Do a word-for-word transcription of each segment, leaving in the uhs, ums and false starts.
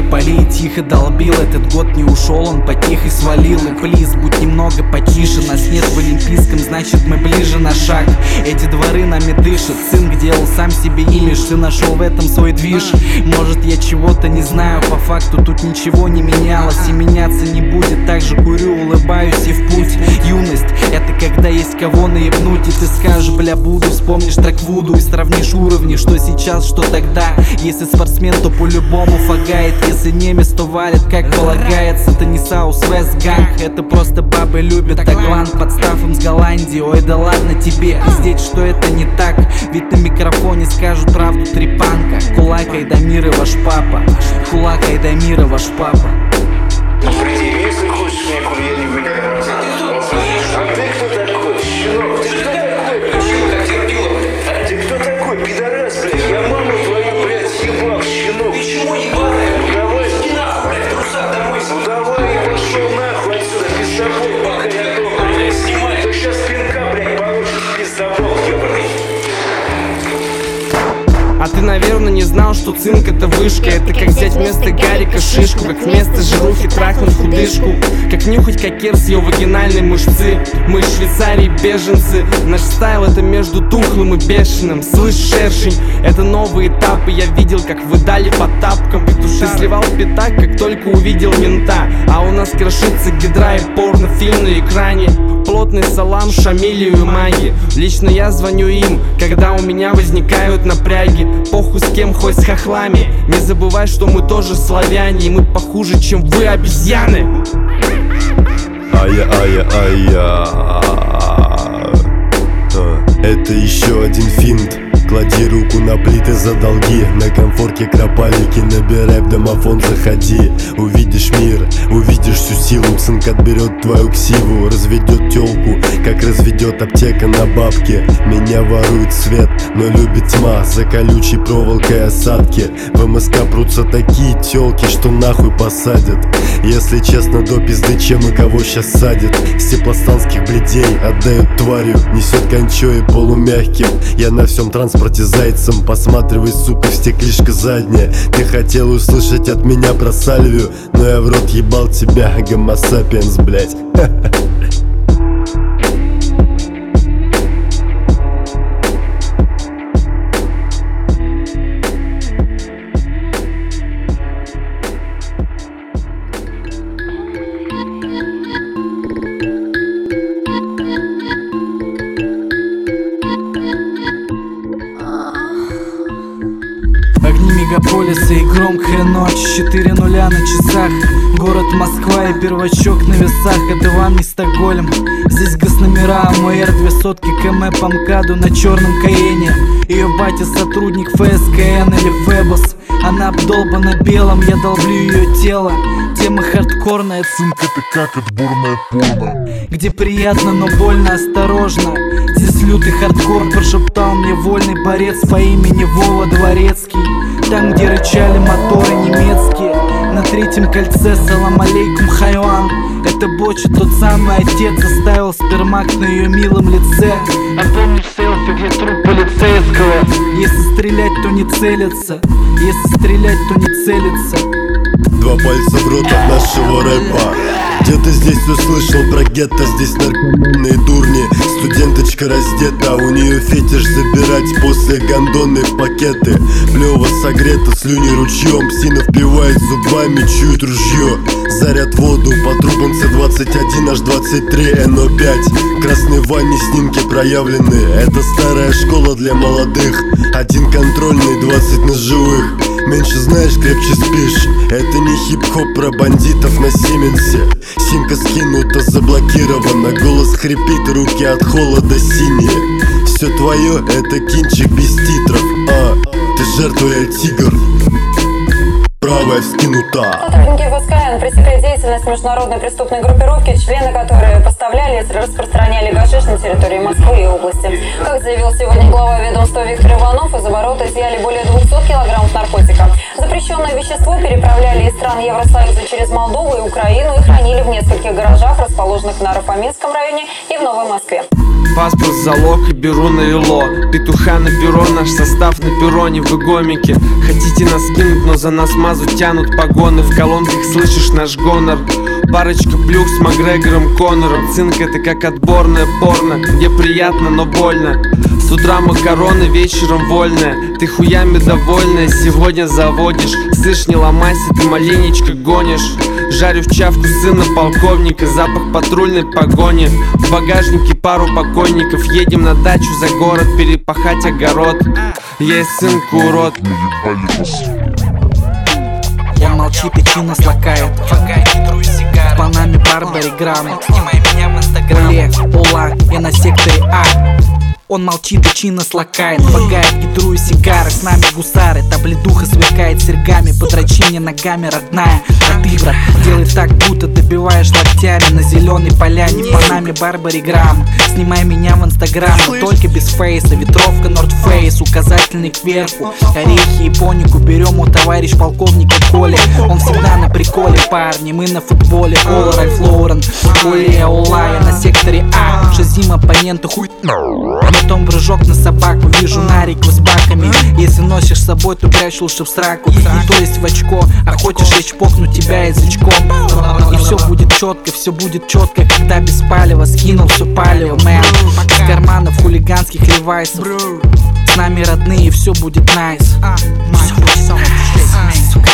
полей тихо долбил. Этот год не ушел, он потих и свалил. И плиз, будь немного потише, нас нет в Олимпийском, значит мы ближе на шаг. Эти дворы нами дышат, цинк делал сам себе имидж. Ты нашел в этом свой движ. Может я чего-то не знаю, по факту тут ничего не менялось и меняться не будет. Также курю, улыбаюсь и в путь. Юность — это когда есть кого наебнуть, и ты скажешь: бля, буду. Вспомнишь трек Вуду и сравнишь уровни, что сейчас, что тогда. Если спортсмен, то по-любому фагает. Если немец, то валит как полагается. Это не Саус Вест Ганг, это просто бабы любят Тагланд. Подстав им с Голландии, ой да ладно тебе здесь, что это не так. Ведь на микрофоне скажут правду три панка. Кулак Айдамира ваш папа, Кулак Айдамира ваш папа. Ну приди, если хочешь мне кур, я не понимаю. А ты кто такой, щенок? Ты кто такой? Почему так терпила, блядь? А ты кто такой, пидорас, блядь? Я маму твою, блядь, съебал, щенок. Ты чего ебаная? Ну давай, иди нахуй, блядь, трусак домой. Ну давай, я пошел нахуй отсюда, пиздобол, пока я дома, блядь, снимай. То сейчас пинка, блядь, получишь, пиздобол, ебаный. А ты, наверное, не знал, что цинк — это вышка. Это как взять вместо Гарика шишку, как вместо жирухи трахнуть худышку, как нюхать кокер с ее вагинальной мышцы. Мы из Швейцарии беженцы. Наш стайл — это между тухлым и бешеным. Слышь, шершень, это новый этап. И я видел, как вы дали по тапкам. Ты сливал пятак, как только увидел мента. А у нас крошится гидра и порнофильм на экране. Плотный салам, Шамилию и маги. Лично я звоню им, когда у меня возникают напряги. Похуй с кем, хоть с хохлами. Не забывай, что мы тоже славяне, и мы похуже, чем вы, обезьяны. Ая, ая, ая. Это еще один финт. Клади руку на плиты за долги. На комфорке кропальники набирай, в домофон заходи. Увидишь мир, увидишь всю силу. Цинк отберет твою ксиву, разведет телку, как разведет аптека на бабке. Меня ворует свет, но любит тьма. За колючей проволокой осадки. В МСК прутся такие телки, что нахуй посадят. Если честно, до пизды, чем и кого щас садят. С теплостанских бледей отдают тварью. Несет кончой и полумягким. Я на всем транспорте зайцем. Посматривай, сука, в стеклишко заднее. Ты хотел услышать от меня про сальвию, но я в рот ебал тебя, гомо сапиенс, блять. Огни мегаполиса и громкая ночь. Четыре нуля на часах. Город Москва и первачок на весах. Это вам не Стокгольм. Здесь госномера АМР. Две сотки км по МКАДу на черном Каене. Ее батя сотрудник ФСКН или Фэбос. Она обдолбана белым, я долблю ее тело. Тема хардкорная, цинк — это как отборное порно. Где приятно, но больно, осторожно. Здесь лютый хардкор, прошептал мне вольный борец по имени Вова Дворецкий. Там, где рычали моторы немецкие. На третьем кольце салам алейкум хайван. Это Боча, тот самый отец, заставил спермак на ее милом лице. А помнишь селфи, где труп полицейского? Если стрелять, то не целится. Если стрелять, то не целится. Два пальца в рот от нашего рэпа. Где-то здесь услышал про гетто. Здесь наркоманы дурни. Студенточка раздета, у нее фетиш забирать после гондоны пакеты. Плево согрето, слюни ручьем. Псина впивает зубами, чует ружье. Заряд воду по трубам С двадцать один аж двадцать три Н О пять. В красной ванне снимки проявлены. Это старая школа для молодых. Один контрольный, двадцать ножевых. Меньше знаешь, крепче спишь. Это не хип-хоп про бандитов на Сименсе. Симка скинута, заблокирована. Голос хрипит, руки от холода синие. Все твое, это кинчик без титров. А, ты жертва, я тигр. Правая вскинута. Сотрудники ФСКН пресекли деятельность международной преступной группировки, члены которой поставляли и распространяли гашиш на территории Москвы и области. Как заявил сегодня глава ведомства Виктор Иванов, из оборота изъяли более двухсот килограммов наркотика. Запрещенное вещество переправляли из стран Евросоюза через Молдову и Украину и хранили в нескольких гаражах, расположенных в Наро-Фоминском районе и в Новой Москве. паспорт, залог и беру на рело. Петуха на перо, наш состав на перроне. Вы гомики, хотите нас кинуть, но за нас мазу тянут погоны. В колонках слышишь наш гонор. Парочка плюх с Макгрегором, Конором. Цинк — это как отборное порно, где приятно, но больно. С утра макароны, вечером вольная. Ты хуями довольная, сегодня заводишь. Слышь, не ломайся, ты маленечко гонишь. Жарю в чавку сына полковника, запах патрульной погони. В багажнике пару покойников. Едем на дачу за город, перепахать огород. Есть сынку урод. Он молчит и чинно слакает. В Панаме Барбари грамм. Снимай меня в инстаграм. Олег, Ола, я на секторе А. Он молчит и чинно слакает. Багает гидру и сигары. С нами гусары. Таблетуха сверкает серьгами. Подрочи мне ногами, родная. А ты, брат, делай так, будто добиваешь локтями на зеленой поляне. В Панаме Барбари грамм. Снимай меня в инстаграм, но только без фейса. Ветровка North Face, указательный кверху. Орехи и понику берем у товарищ полковника Коли. Он всегда на приколе, парни, мы на футболе. Ола, Ральф Лоурен, Оле, Ола, я на секторе А. Шазим оппонента хуй. Потом прыжок на собаку, вижу нарику с баками. Если носишь с собой, то прячь лучше в сраку. И то есть в очко, а хочешь я чпокну тебя язычком. И все будет четко, все будет четко, когда без палева скинул все палево, мэн. Из карманов хулиганских левайсов. С нами родные, все будет найс. Все будет найс, сука.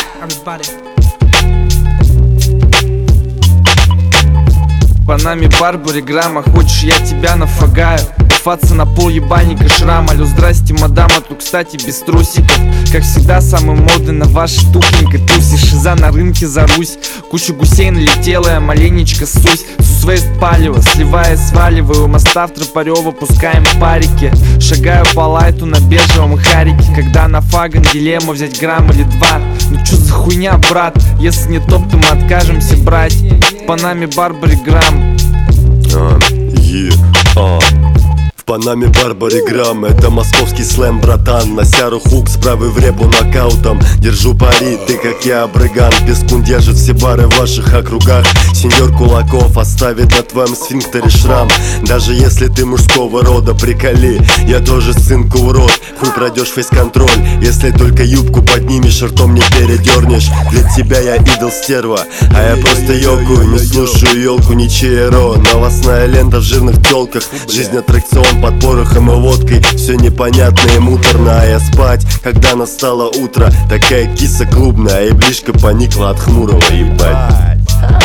В Панаме Барбари грамма. Хочешь, я тебя нафагаю? Уфаться на пол ебальника шрам. Алло, здрасте, мадам, а тут, кстати, без трусиков. Как всегда, самый модный на вашей тухленькой тусе. Шиза на рынке за Русь. Куча гусей налетела, я маленечко сусь. Сусвейст палево, сливая, сваливаю. У моста в Тропарева пускаем парики. Шагаю по лайту на бежевом харике. Когда на фаган дилемма взять грамм или два. Ну чё за хуйня, брат? Если не топ, то мы откажемся брать. В Панаме Барбари грамм. А, е, а. В Панаме Барбари грамм. Это московский слэм, братан. На Сяру хук, справа в ребу нокаутом. Держу пари, ты как я, брыган. Пескун держит все бары в ваших округах. Сеньор Кулаков оставит на твоем сфинктере шрам. Даже если ты мужского рода, приколи, я тоже сынку урод. Хуй пройдешь фейс-контроль, если только юбку поднимешь, ртом не передернешь. Для тебя я идол стерва, а я просто ёкую. Не слушаю елку, ничей ро. Новостная лента в жирных телках. Жизнь аттракцион под порохом и водкой. Все непонятно и муторно, а я спать, когда настало утро. Такая киса клубная, и ближка поникла от хмурого, ебать.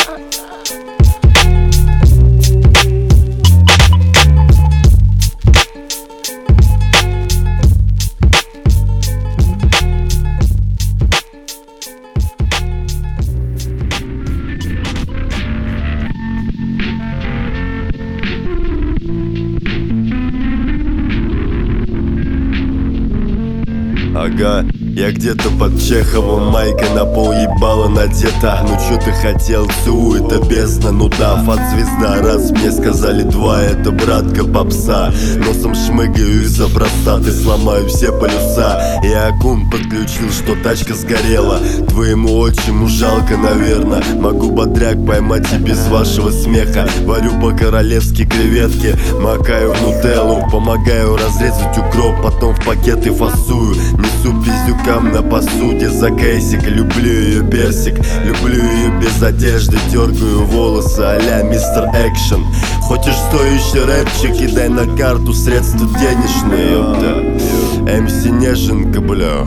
Ага, я где-то под Чеховым, майка на пол ебала надета. Ну чё ты хотел, цу, это бездна, ну да, фат звезда. Раз мне сказали два, это братка попса. Носом шмыгаю из-за простаты, сломаю все полюса. И аккум подключил, что тачка сгорела. Твоему отчиму жалко, наверно. Могу бодряк поймать и без вашего смеха. Варю по-королевски креветки, макаю в нутеллу. Помогаю разрезать укроп, потом в пакеты фасую. Несу пиздюкам на посуде за кейсик. Люблю ее персик, люблю ее без одежды. Дергаю волосы а-ля мистер Экшен. Хочешь стоящий рэпчик, кидай на карту средства денежные, ёпта. эм си Неженка, бля.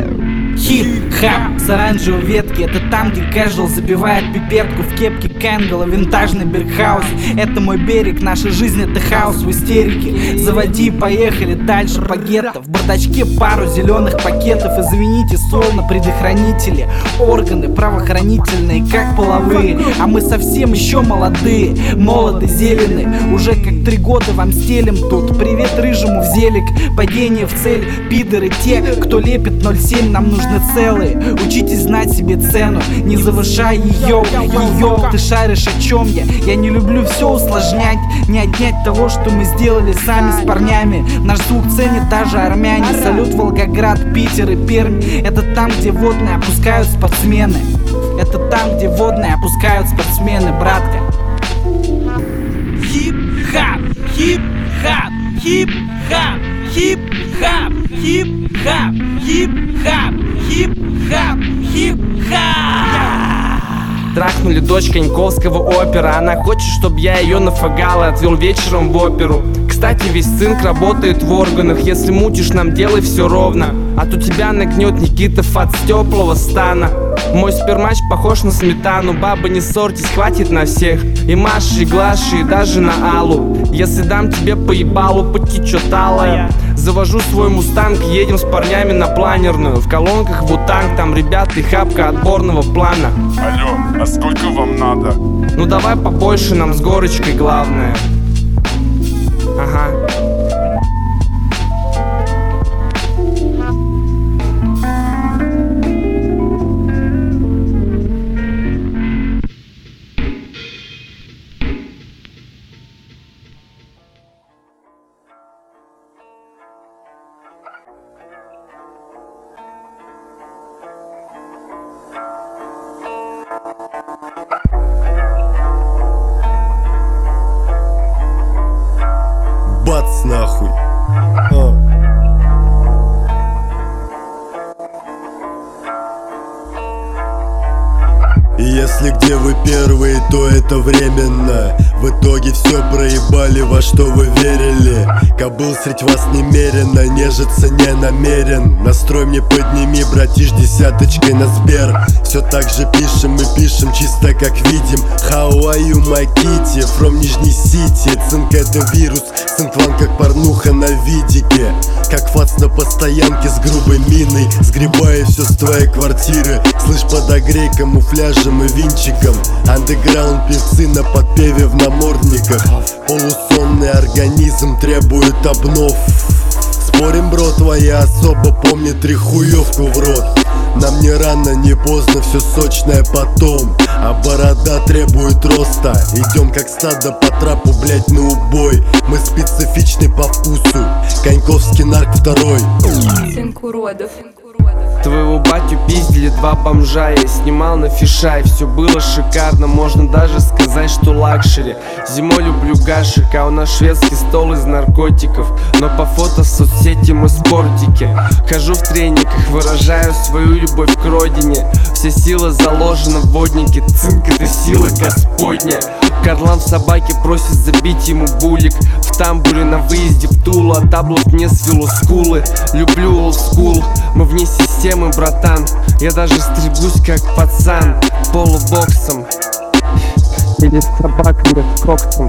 Хип-хап с оранжевой ветки. Это там, где casual забивает пипетку в кепке Кэнгла, винтажный бергхаус. Это мой берег, наша жизнь это хаос в истерике. Заводи, поехали дальше по гетто. В бардачке пару зеленых пакетов. Извините, сол на предохранителе. Органы правоохранительные, как половые. А мы совсем еще молодые, молоды, зеленые. Уже как три года вам стелим тут. Привет рыжему в зелик, падение в цель. Пидоры те, кто лепит ноль семь, нам нужны целые. Учитесь знать себе цену, не завышай ее, ее. Ты шаришь, о чем я? Я не люблю все усложнять, не отнять того, что мы сделали сами с парнями. Наш звук ценит даже армяне. Салют Волгоград, Питер и Пермь. Это там, где водные опускают спортсмены. Это там, где водные опускают спортсмены, братка. Хип-хап, хип-хап. хип-хап, хип-хап, хип-хап, хип-хап, хип-хап, хип-хап. Трахнули дочь Коньковского опера. Она хочет, чтоб я ее нафагал и отвел вечером в оперу. Кстати, весь цинк работает в органах. Если мутишь, нам делай все ровно. А то тебя нагнет Никитов от теплого стана. Мой спермач похож на сметану. Баба, не ссорьтесь, хватит на всех. И Маши, и Глаши, и даже на Аллу. Если дам тебе по ебалу, потечет алая. Завожу свой мустанг, едем с парнями на планерную. В колонках Вутанг, там ребята и хапка отборного плана. Алло, а сколько вам надо? Ну давай побольше, нам с горочкой главное. Ага. Бац нахуй. А. И если где вы первые, то это временно. В итоге все проебали, во что вы верили. Кобыл средь вас немерено, нежиться не намерен. Настрой мне подними, братиш, десяточкой на Сбер. Все так же пишем и пишем, чисто как видим. How are you, my kitty? From Нижней Сити. Цинк это вирус, цинкван как порнуха на видике. Как фац на постоянке с грубой миной. Сгребая все с твоей квартиры. Слышь, подогрей камуфляжем и винчиком. Андеграунд певцы на подпеве в намордниках. Полусонный организм требует обнов. Спорим, бро, твоя особа помнит трехуевку в рот. Нам не рано, не поздно, все сочное потом. А борода требует роста. Идем как стадо по трапу, блять, на убой. Мы специфичны по вкусу. Коньковский нарк второй. Цинк уродов. Твоего батю пиздили два бомжа. Я снимал на фишай, все было шикарно. Можно даже сказать, что лакшери. Зимой люблю гашик, а у нас шведский стол из наркотиков. Но по фото в соцсети мы в спортике. Хожу в трениках, выражаю свою любовь к родине. Вся сила заложена в воднике. Цинк это сила Господня. Карлан в собаке просит забить ему булик. В тамбуре на выезде в Тулу. А таблов мне свело скулы. Люблю олдскул, мы вне системы, братан. Я даже стригусь как пацан. Полубоксом или с собаками с коксом.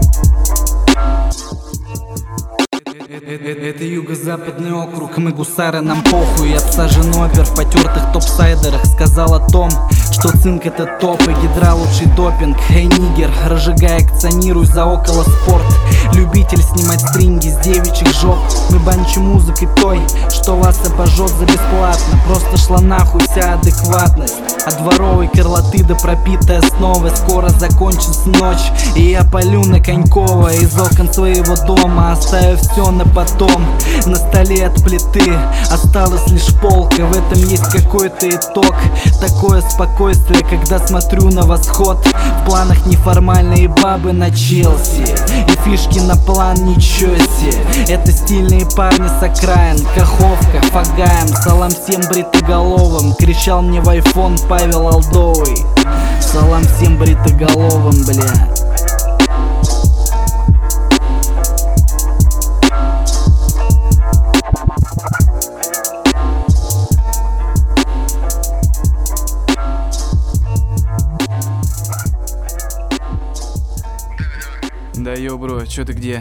Это юго-западный округ, мы гусары, нам похуй. Обсажен опер в потертых топ-сайдерах. Сказал о том, что цинк это топ и гидра лучший допинг. Эй, нигер, разжигай, акционируй за около спорт. Любитель снимать стринги с девичьих жоп. Мы банчим музыкой той, что вас обожжет за бесплатно. Просто шла нахуй вся адекватность. От дворовой карлоты до пропитой основы. Скоро закончится ночь, и я палю на Конькова из окон своего дома, оставив все на потом. На столе от плиты осталась лишь полка. В этом есть какой-то итог. Такое спокойствие, когда смотрю на восход. В планах неформальные бабы на Челси и фишки на план ничего себе. Это стильные парни с окраин. Каховка, Фагаем, салам всем бритоголовым. Кричал мне в айфон Павел Алдовый. Салам всем бритоголовым, бля. Да йо, бро, чё ты где?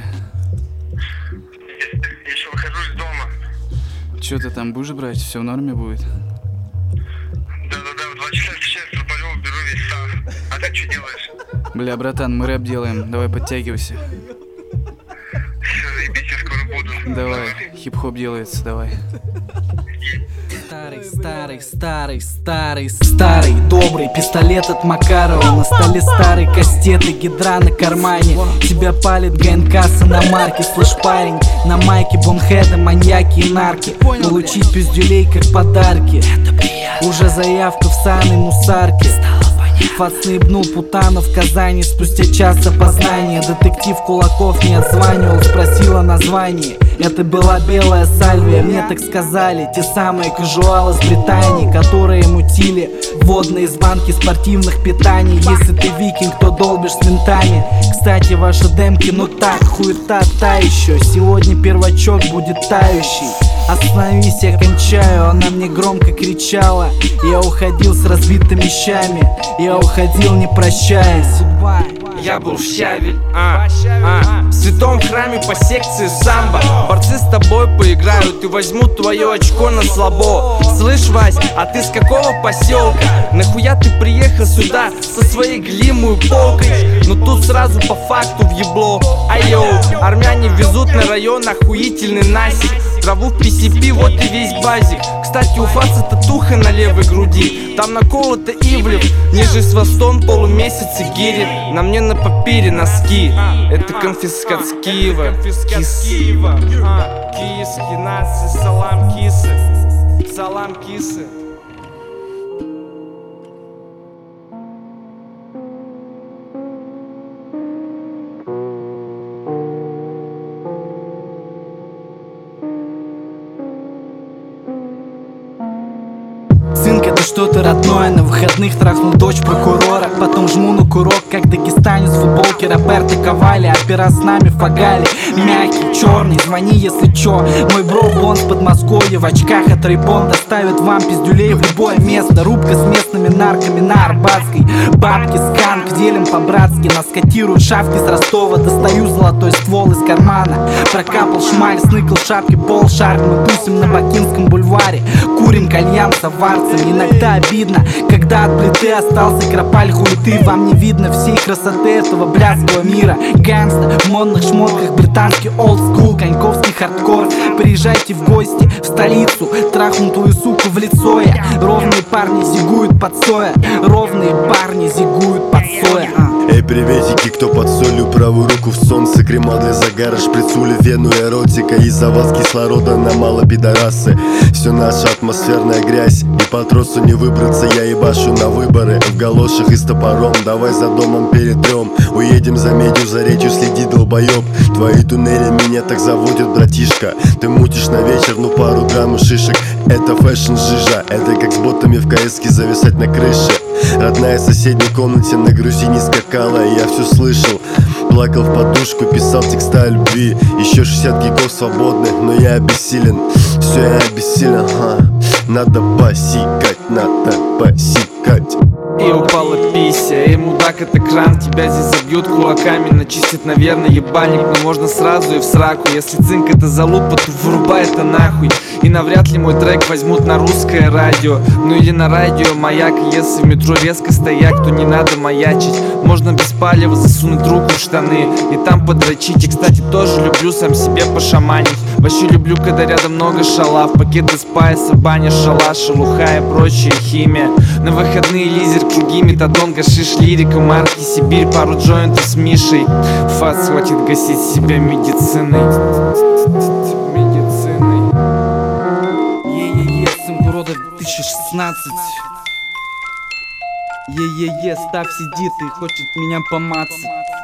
Я еще выхожу из дома. Чё ты там будешь брать? Все в норме будет? Да-да-да, в два часа сейчас Труполёв беру весь став. А ты что делаешь? Бля, братан, мы рэп делаем, давай подтягивайся. Все, заебись, я скоро буду. Давай, хип-хоп делается, давай. Старый, старый, старый, старый, старый, добрый пистолет от Макарова. На столе старый кастет и гидра на кармане. Тебя палит ГНК-са на марке. Слышь, парень, на майке бомхеды, маньяки и нарки. Получить пиздюлей как подарки. Уже заявка в саной мусарке. Фац наебнул путана в Казани. Спустя час опознания детектив Кулаков не отзванивал, спросил о названии. Это была белая сальвия, мне так сказали. Те самые кажуалы с Британии, которые мутили водные из банки спортивных питаний. Если ты викинг, то долбишь с ментами. Кстати, ваши демки, ну так, хуета та еще. Сегодня первачок будет тающий. Остановись, я кончаю, она мне громко кричала. Я уходил с разбитыми щами, я уходил не прощаясь. Я был щавель, а, а. В святом храме по секции самбо. Борцы с тобой поиграют и возьмут твое очко на слабо. Слышь, Вась, а ты с какого поселка? Нахуя ты приехал сюда со своей глимой полкой? Но тут сразу по факту въебло. Айоу, армяне везут на район охуительный насик. Траву в пи си пи, вот и весь базик. Кстати, у Фаца татуха на левой груди. Там наколото ивлев, ниже свастон полумесяц и гири. На мне на папире носки. Это конфискат с Киева. Кис. Киевский нации, салам кисы. Салам кисы. Цинк — это что-то родное. На выходных трахнул дочь прокурора. Потом жму на курок, как дагестанец в футболке Роберто Ковали. Опера с нами фагали. Мягкий, черный, звони если чё. Мой бро Бон с Подмосковья в очках от Рейбон доставит вам пиздюлей в любое место. Рубка с местными нарками на Арбатской. Бабки, сканк, делим по-братски. Нас котируют шавки с Ростова. Достаю золотой ствол из кармана. Прокапал шмаль, сныкал в шапке пол шарк. Мы тусим на Бакинском бульваре. Курим кальян с аварцем. Иногда обидно, когда от плиты остался кропаль хуеты. Вам не видно всей красоты этого блядского мира. Гангста в модных шмотках, британский олдскул, коньковский хардкор. Приезжайте в гости в столицу, трахну твою суку в лицо я. Ровные парни зигуют под соя. Ровные парни зигуют под соя. Эй, приветики, кто под солью, правую руку в солнце. Крема для загара, шприцули, вену, эротика. Из-за вас кислорода на мало пидорасы. Все наша атмосферная грязь. И по тросу не выбраться, я ебашу на выборы. В галошах и с топором, давай за домом перетрем. Уедем за медью, за речью, следи, долбоеб. Твои туннели меня так заводят, братишка. Ты мутишь на вечер, ну пару грамм шишек. Это фэшн жижа, это как с ботами в КСке зависать на крыше. Родная в соседней комнате на грузине скакала, и я все слышал. Плакал в подушку, писал текста о любви. Еще шестьдесят гигов свободных, но я обессилен. Все, я обессилен, ха. Надо посикать, надо посикать. И упала пися, эй, мудак, это кран. Тебя здесь забьют кулаками, начистит, наверное, ебальник. Но можно сразу и в сраку. Если цинк это залупа, то вырубай это нахуй. И навряд ли мой трек возьмут на русское радио. Ну или на радио маяк. Если в метро резко стоять, то не надо маячить. Можно без палева засунуть руку в штаны и там подрочить. И, кстати, тоже люблю сам себе пошаманить. Вообще люблю, когда рядом много шалав. Пакеты спайса, баня, шалаш, шелуха и прочая химия. На выходные лизер, круги, метадон, гашиш, лирика, марки, Сибирь. Пару джойнтов с Мишей. Фац хватит гасить себя медициной. Медициной. Е-е-е, цинк урода две тысячи шестнадцать. Е-е-е, Став сидит и хочет меня помацать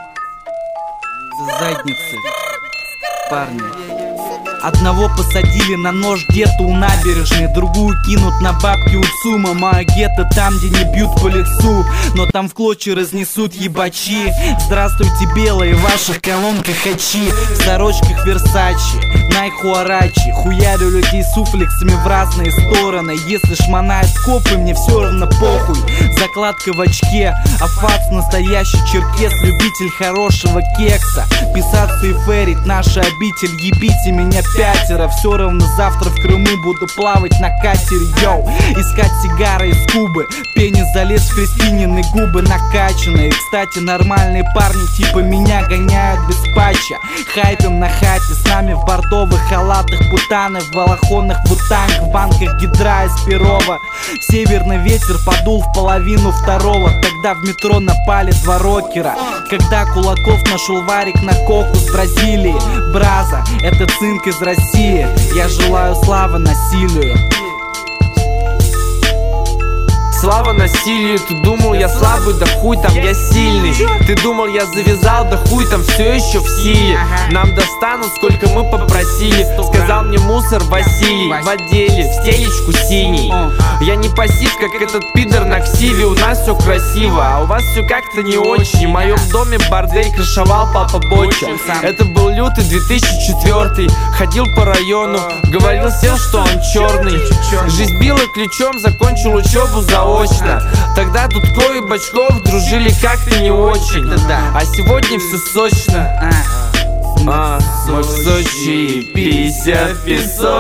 за задницы, парни. Одного посадили на нож где-то у набережной, другую кинут на бабки у ЦУМа. Моя гетто там, где не бьют по лицу, но там в клочья разнесут ебачи. Здравствуйте, белые, в ваших колонках хачи. В сорочках Версачи, Найк Хуарачи. Хуярю людей суфлексами в разные стороны. Если шмонают копы, мне все равно похуй. Закладка в очке, а Фац настоящий черкес. Любитель хорошего кекса. Писаться и ферить, наша обитель. Ебите меня пятеро, все равно завтра в Крыму буду плавать на катере, йоу. Искать сигары из Кубы, пенис залез в Кристинины губы накачанные. Кстати, нормальные парни типа меня гоняют без патча. Хайпим на хате, с нами в бордовых халатах путаны, в балахонах бутанг, в банках гидра из Перова. Северный ветер подул в половину второго, тогда в метро напали два рокера. Когда Кулаков нашел варик на коку с Бразилии. Браза, это цинк из России. Я желаю славы насилию. Слава насилию, ты думал я слабый, да хуй там я сильный. Ты думал я завязал, да хуй там все еще в силе. Нам достанут сколько мы попросили, сказал мне мусор Василий. В отделе, в стелечку синий. Я не пассив, как этот пидор на ксиве. У нас все красиво, а у вас все как-то не очень. В моем доме бордель крышевал папа Боча. Это был лютый две тысячи четвёртый. Ходил по району, говорил всем, что он черный. Жизнь била ключом, закончил учебу заочно. Тогда Дудко и Бочков дружили как-то не очень. А сегодня все сочно. А, мы в Сочи, пися в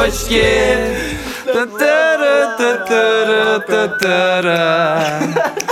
песочке. Та-та-ра-та-та-ра-та-та-ра.